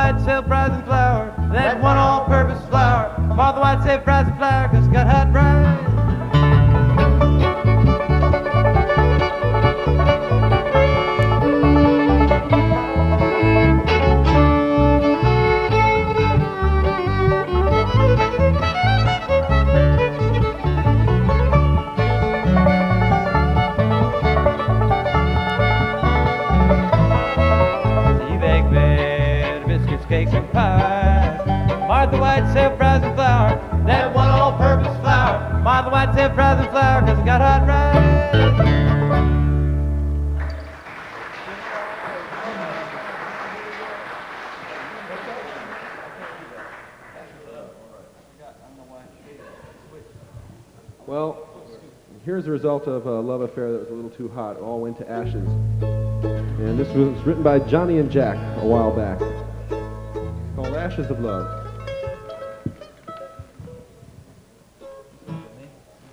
White self-rising flower, that one all-purpose flower. Martha White self-rising flower, 'cause it got hot bright. Cakes and pies. Martha White self-rising flower, that one all-purpose flower. Martha White self-rising flower, 'cause it got hot right. Well, here's the result of a love affair that was a little too hot. It all went to ashes. And this was written by Johnny and Jack a while back. Called Ashes of Love.